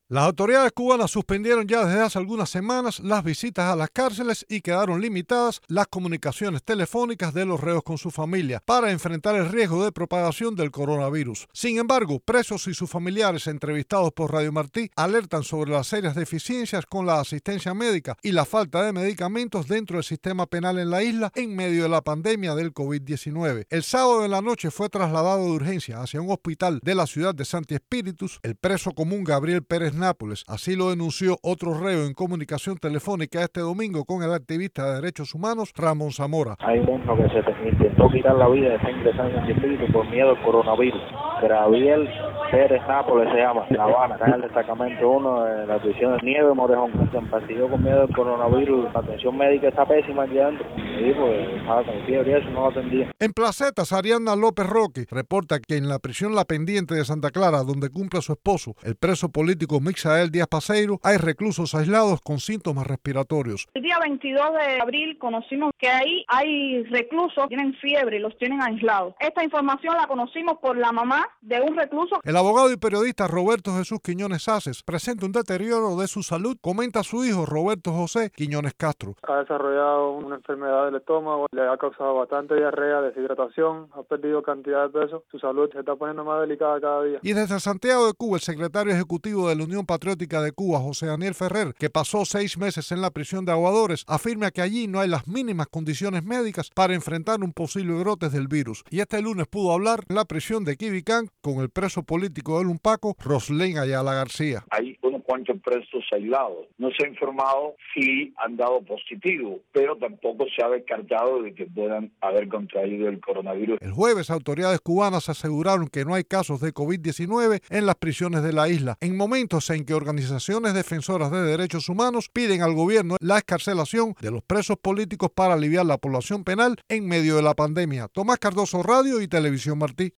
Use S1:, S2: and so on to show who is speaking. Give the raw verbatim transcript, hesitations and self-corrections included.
S1: Las autoridades cubanas suspendieron ya desde hace algunas semanas las visitas a las cárceles y quedaron limitadas las comunicaciones telefónicas de los reos con su familia para enfrentar el riesgo de propagación del coronavirus. Sin embargo, presos y sus familiares entrevistados por Radio Martí alertan sobre las serias deficiencias con la asistencia médica y la falta de medicamentos dentro del sistema penal en la isla en medio de la pandemia del COVID diecinueve. El sábado en la noche fue trasladado de urgencia hacia un hospital de la ciudad de Santi Espíritus el preso común Gabriel Pérez Nápoles. Así lo denunció otro reo en comunicación telefónica este domingo con el activista de derechos humanos Ramón Zamora.
S2: Hay uno que se intentó quitar la vida, está ingresado en el espíritu por miedo al coronavirus. Gabriel Pérez Nápoles se llama, La Habana, está en el destacamento uno de la prisión de Nieve Morejón. Se empastilló con miedo al coronavirus, la atención médica está pésima aquí adentro. Y pues estaba con fiebre y eso no lo atendía.
S1: En Placetas, Ariana López Roque reporta que en la prisión La Pendiente de Santa Clara, donde cumple su esposo, el preso político Mixael Díaz Paseiro, hay reclusos aislados con síntomas respiratorios.
S3: El día veintidós de abril conocimos que ahí hay reclusos que tienen fiebre y los tienen aislados. Esta información la conocimos por la mamá de un recluso.
S1: El abogado y periodista Roberto Jesús Quiñones Aces presenta un deterioro de su salud, comenta su hijo Roberto José Quiñones Castro.
S4: Ha desarrollado una enfermedad del estómago, le ha causado bastante diarrea, deshidratación, ha perdido cantidad de peso, su salud se está poniendo más delicada cada día.
S1: Y desde Santiago de Cuba, el secretario ejecutivo de la Unión Patriótica de Cuba, José Daniel Ferrer, que pasó seis meses en la prisión de Aguadores, afirma que allí no hay las mínimas condiciones médicas para enfrentar un posible brote del virus. Y este lunes pudo hablar en la prisión de Quibicán con el preso político de Lumpaco, Roslén Ayala García.
S5: Hay unos cuantos presos aislados. No se ha informado si han dado positivo, pero tampoco se ha descartado de que puedan haber contraído el coronavirus.
S1: El jueves, autoridades cubanas aseguraron que no hay casos de COVID diecinueve en las prisiones de la isla, en momentos en que organizaciones defensoras de derechos humanos piden al gobierno la excarcelación de los presos políticos para aliviar la población penal en medio de la pandemia. Tomás Cardoso, Radio y Televisión Martí.